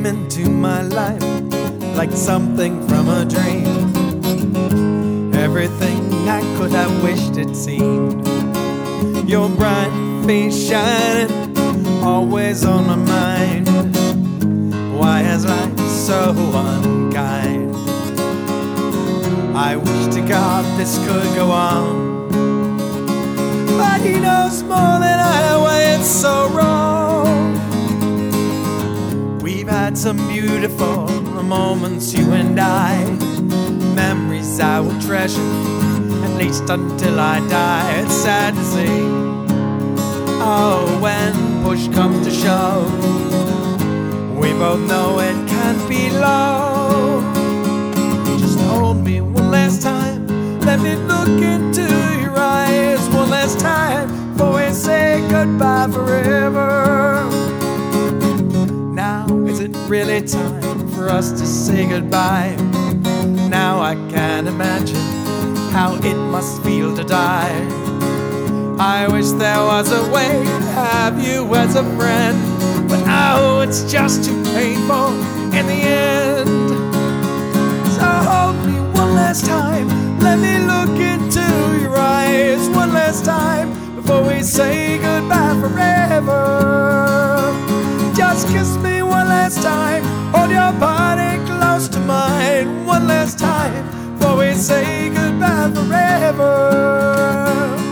came into my life like something from a dream. Everything I could have wished it seemed. Your bright face shining, always on my mind. Why is life so unkind? I wish to God this could go on, but He knows more than I why it's so wrong. We've had some beautiful moments, you and I, memories I will treasure, at least until I die. It's sad to see, oh, when push comes to shove, we both know it can't be love. Just hold me one last time, let me look into your eyes one last time before we say goodbye forever. Now, is it really time for us to say goodbye? Now I can't imagine how it must feel to die. I wish there was a way to have you as a friend, but oh, it's just too painful in the end. So hold me one last time, let me look into your eyes one last time before we say goodbye forever. Just kiss me one last time, hold your body close to mine one last time before we say goodbye forever.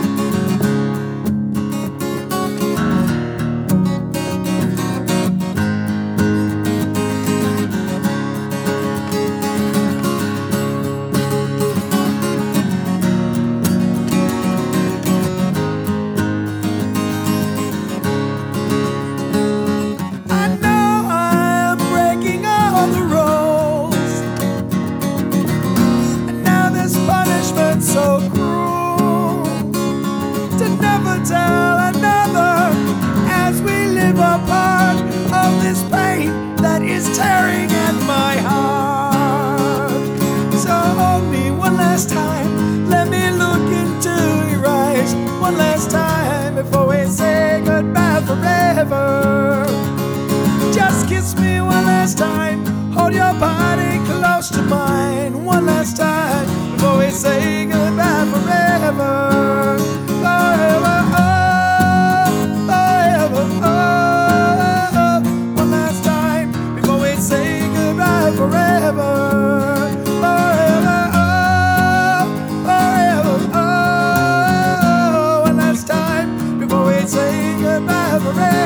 So cruel to never tell another as we live a part of this pain that is tearing at my heart. So hold me one last time, let me look into your eyes one last time before we say goodbye forever. Just kiss me one last time, hold your body close to mine one last time before we say goodbye forever. Forever, oh, forever, oh, one last time before we say goodbye forever. Forever, oh, forever, oh, one last time before we say goodbye forever.